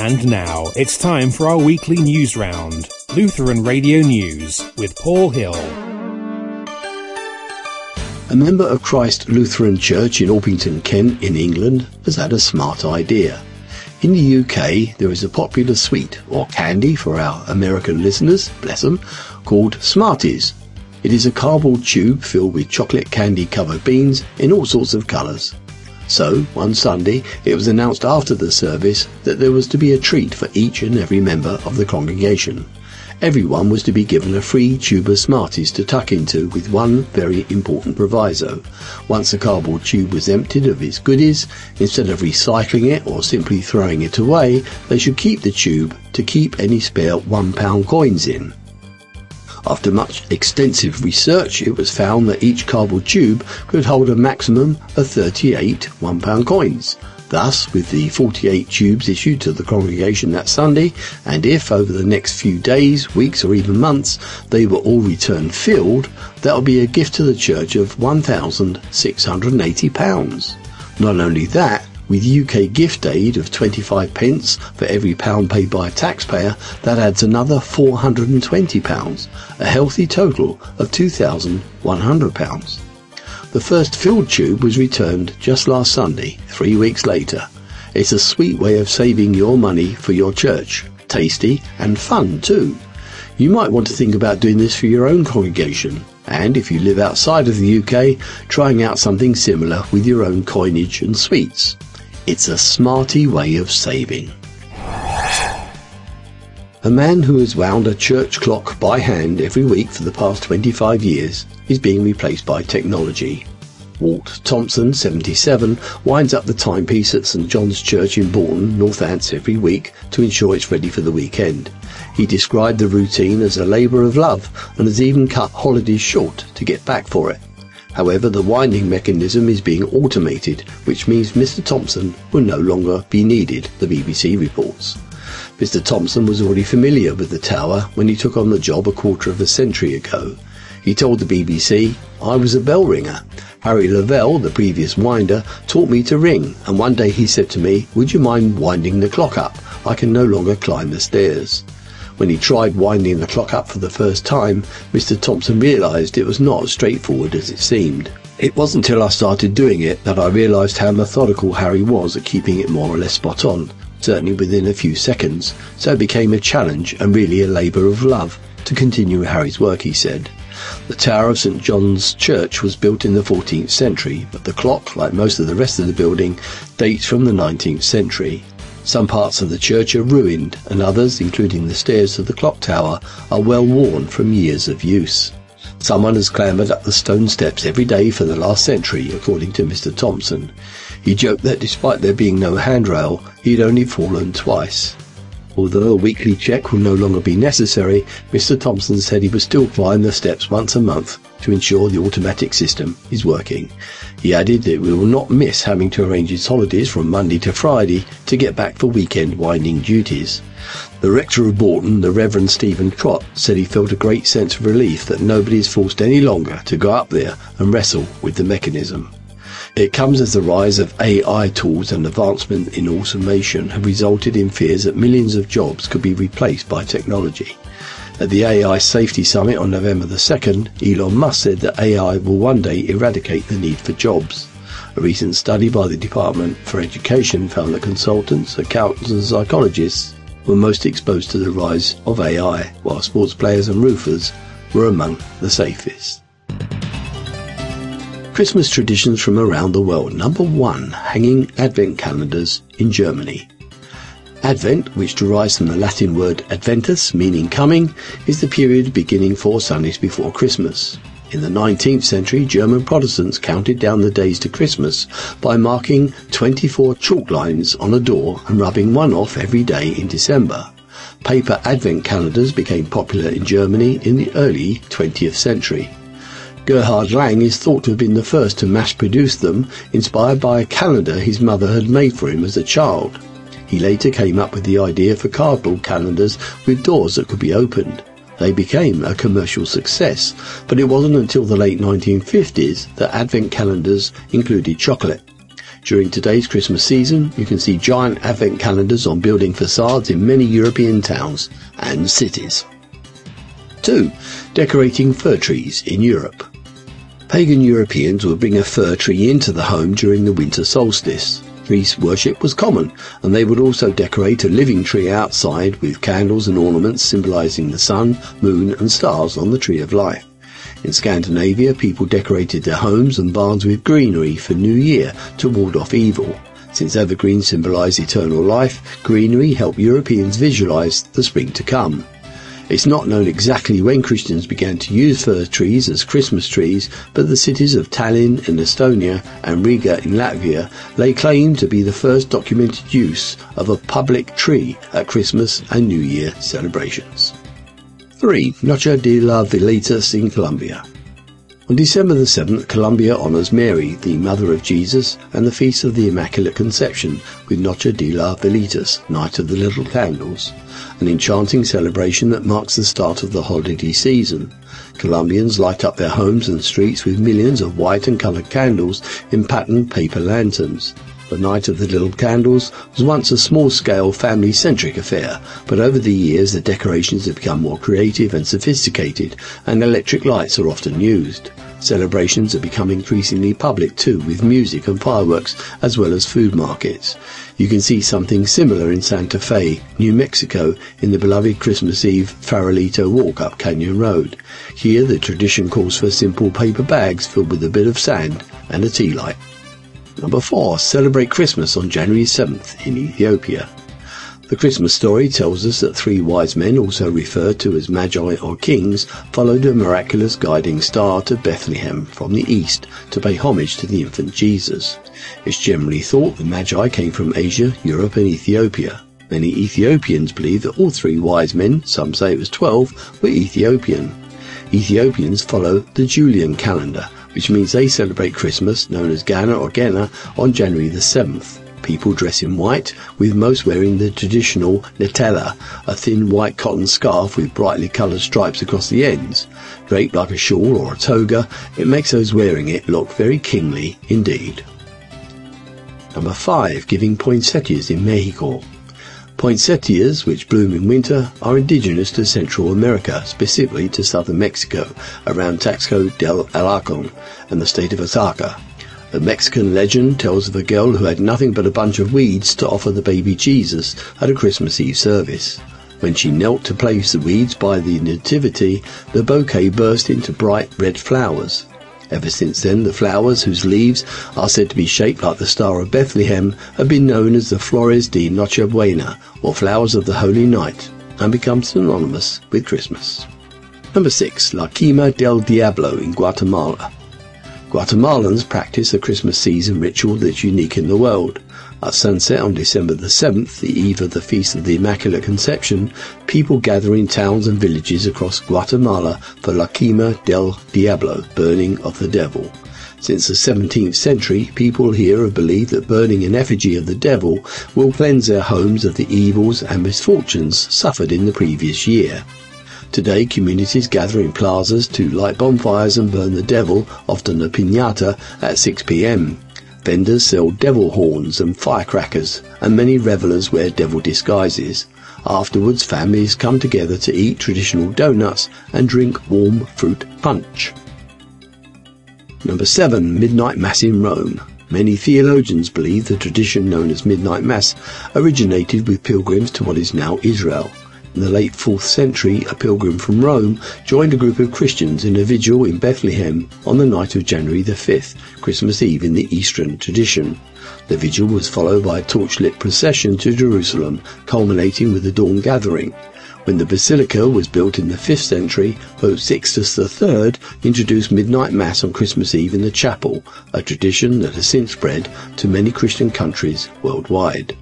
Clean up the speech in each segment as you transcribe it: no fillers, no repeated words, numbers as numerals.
And now it's time for our weekly news round. Lutheran Radio News with Paul Hill. A member of Christ Lutheran Church in Orpington, Kent in England has had a smart idea. In the UK, there is a popular sweet, or candy for our American listeners, bless them, called Smarties. It is a cardboard tube filled with chocolate candy covered beans in all sorts of colours. So, one Sunday, it was announced after the service that there was to be a treat for each and every member of the congregation. Everyone was to be given a free tube of Smarties to tuck into, with one very important proviso. Once the cardboard tube was emptied of its goodies, instead of recycling it or simply throwing it away, they should keep the tube to keep any spare £1 coins in. After much extensive research, it was found that each cardboard tube could hold a maximum of 38 £1 coins. Thus, with the 48 tubes issued to the congregation that Sunday, and if over the next few days, weeks or even months they were all returned filled, that would be a gift to the church of £1,680. Not only that, with UK gift aid of 25 pence for every pound paid by a taxpayer, that adds another £420, a healthy total of £2,100. The first filled tube was returned just last Sunday, 3 weeks later. It's a sweet way of saving your money for your church. Tasty and fun too. You might want to think about doing this for your own congregation. And if you live outside of the UK, trying out something similar with your own coinage and sweets. It's a smarty way of saving. A man who has wound a church clock by hand every week for the past 25 years is being replaced by technology. Walt Thompson, 77, winds up the timepiece at St John's Church in Bourton, Northants, every week to ensure it's ready for the weekend. He described the routine as a labour of love and has even cut holidays short to get back for it. However, the winding mechanism is being automated, which means Mr Thompson will no longer be needed, the BBC reports. Mr Thompson was already familiar with the tower when he took on the job a quarter of a century ago. He told the BBC, "I was a bell ringer. Harry Lavelle, the previous winder, taught me to ring, and one day he said to me, 'Would you mind winding the clock up? I can no longer climb the stairs.' When he tried winding the clock up for the first time, Mr Thompson realised it was not as straightforward as it seemed. It wasn't until I started doing it that I realised how methodical Harry was at keeping it more or less spot on, certainly within a few seconds, so it became a challenge and really a labour of love to continue Harry's work," he said. The tower of St John's Church was built in the 14th century, but the clock, like most of the rest of the building, dates from the 19th century. Some parts of the church are ruined, and others, including the stairs to the clock tower, are well worn from years of use. Someone has clambered up the stone steps every day for the last century, according to Mr Thompson. He joked that despite there being no handrail, he'd only fallen twice. Although a weekly check will no longer be necessary, Mr Thompson said he would still climb the steps once a month to ensure the automatic system is working. He added that we will not miss having to arrange his holidays from Monday to Friday to get back for weekend winding duties. The rector of Bourton, the Reverend Stephen Trott, said he felt a great sense of relief that nobody is forced any longer to go up there and wrestle with the mechanism. It comes as the rise of AI tools and advancement in automation have resulted in fears that millions of jobs could be replaced by technology. At the AI Safety Summit on November the 2nd, Elon Musk said that AI will one day eradicate the need for jobs. A recent study by the Department for Education found that consultants, accountants and psychologists were most exposed to the rise of AI, while sports players and roofers were among the safest. Christmas traditions from around the world. Number 1, hanging Advent calendars in Germany. Advent, which derives from the Latin word adventus, meaning coming, is the period beginning 4 Sundays before Christmas. In the 19th century, German Protestants counted down the days to Christmas by marking 24 chalk lines on a door and rubbing one off every day in December. Paper Advent calendars became popular in Germany in the early 20th century. Gerhard Lang is thought to have been the first to mass-produce them, inspired by a calendar his mother had made for him as a child. He later came up with the idea for cardboard calendars with doors that could be opened. They became a commercial success, but it wasn't until the late 1950s that Advent calendars included chocolate. During today's Christmas season, you can see giant advent calendars on building facades in many European towns and cities. 2. Decorating fir trees in Europe. Pagan Europeans would bring a fir tree into the home during the winter solstice. Tree worship was common, and they would also decorate a living tree outside with candles and ornaments symbolizing the sun, moon and stars on the tree of life. In Scandinavia, people decorated their homes and barns with greenery for New Year to ward off evil. Since evergreens symbolize eternal life, greenery helped Europeans visualize the spring to come. It's not known exactly when Christians began to use fir trees as Christmas trees, but the cities of Tallinn in Estonia and Riga in Latvia lay claim to be the first documented use of a public tree at Christmas and New Year celebrations. 3. Noche de las Velitas in Colombia. On December the 7th, Colombia honours Mary, the Mother of Jesus, and the Feast of the Immaculate Conception with Noche de las Velitas, Night of the Little Candles, an enchanting celebration that marks the start of the holiday season. Colombians light up their homes and streets with millions of white and coloured candles in patterned paper lanterns. The Night of the Little Candles was once a small-scale, family-centric affair, but over the years the decorations have become more creative and sophisticated, and electric lights are often used. Celebrations have become increasingly public too, with music and fireworks, as well as food markets. You can see something similar in Santa Fe, New Mexico, in the beloved Christmas Eve Farolito walk up Canyon Road. Here the tradition calls for simple paper bags filled with a bit of sand and a tea light. 4. Celebrate Christmas on January 7th in Ethiopia. The Christmas story tells us that 3 wise men, also referred to as magi or kings, followed a miraculous guiding star to Bethlehem from the east to pay homage to the infant Jesus. It's generally thought the magi came from Asia, Europe and Ethiopia. Many Ethiopians believe that all 3 wise men, some say it was 12, were Ethiopian. Ethiopians follow the Julian calendar, which means they celebrate Christmas, known as Gana or Gena, on January the 7th. People dress in white, with most wearing the traditional netela, a thin white cotton scarf with brightly coloured stripes across the ends. Draped like a shawl or a toga, it makes those wearing it look very kingly indeed. 5. Giving poinsettias in Mexico. Poinsettias, which bloom in winter, are indigenous to Central America, specifically to southern Mexico, around Taxco del Alarcon and the state of Oaxaca. The Mexican legend tells of a girl who had nothing but a bunch of weeds to offer the baby Jesus at a Christmas Eve service. When she knelt to place the weeds by the nativity, the bouquet burst into bright red flowers. Ever since then, the flowers, whose leaves are said to be shaped like the Star of Bethlehem, have been known as the Flores de Nochebuena, or Flowers of the Holy Night, and become synonymous with Christmas. 6. La Quema del Diablo in Guatemala. Guatemalans practice a Christmas season ritual that's unique in the world. At sunset on December the 7th, the eve of the Feast of the Immaculate Conception, people gather in towns and villages across Guatemala for La Quema del Diablo, burning of the devil. Since the 17th century, people here have believed that burning an effigy of the devil will cleanse their homes of the evils and misfortunes suffered in the previous year. Today, communities gather in plazas to light bonfires and burn the devil, often a piñata, at 6 p.m. Vendors sell devil horns and firecrackers, and many revelers wear devil disguises. Afterwards, families come together to eat traditional donuts and drink warm fruit punch. 7. Midnight Mass in Rome. Many theologians believe the tradition known as Midnight Mass originated with pilgrims to what is now Israel. In the late 4th century, a pilgrim from Rome joined a group of Christians in a vigil in Bethlehem on the night of January the 5th, Christmas Eve in the Eastern tradition. The vigil was followed by a torchlit procession to Jerusalem, culminating with the dawn gathering. When the basilica was built in the 5th century, Pope Sixtus III introduced midnight mass on Christmas Eve in the chapel, a tradition that has since spread to many Christian countries worldwide.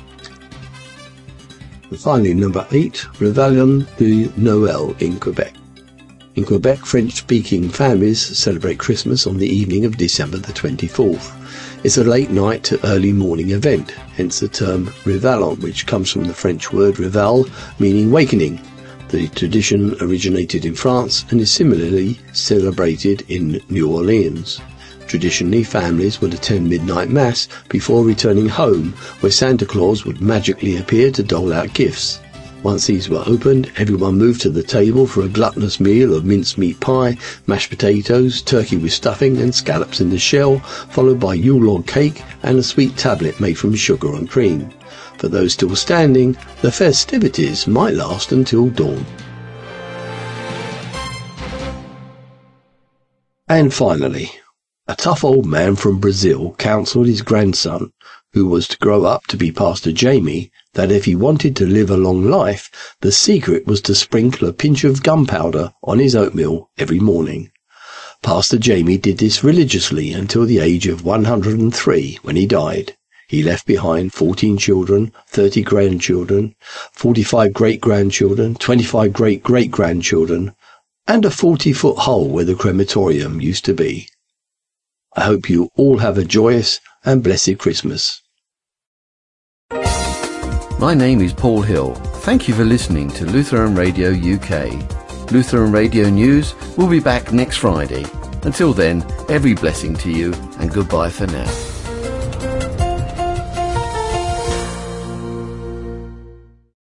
And finally, 8, Réveillon de Noël in Quebec. In Quebec, French-speaking families celebrate Christmas on the evening of December the 24th. It's a late night to early morning event, hence the term Réveillon, which comes from the French word réveil, meaning wakening. The tradition originated in France and is similarly celebrated in New Orleans. Traditionally, families would attend midnight mass before returning home, where Santa Claus would magically appear to dole out gifts. Once these were opened, everyone moved to the table for a gluttonous meal of mincemeat pie, mashed potatoes, turkey with stuffing and scallops in the shell, followed by Yule log cake and a sweet tablet made from sugar and cream. For those still standing, the festivities might last until dawn. And finally, a tough old man from Brazil counselled his grandson, who was to grow up to be Pastor Jamie, that if he wanted to live a long life, the secret was to sprinkle a pinch of gunpowder on his oatmeal every morning. Pastor Jamie did this religiously until the age of 103, when he died. He left behind 14 children, 30 grandchildren, 45 great-grandchildren, 25 great-great-grandchildren, and a 40-foot hole where the crematorium used to be. I hope you all have a joyous and blessed Christmas. My name is Paul Hill. Thank you for listening to Lutheran Radio UK. Lutheran Radio News will be back next Friday. Until then, every blessing to you and goodbye for now.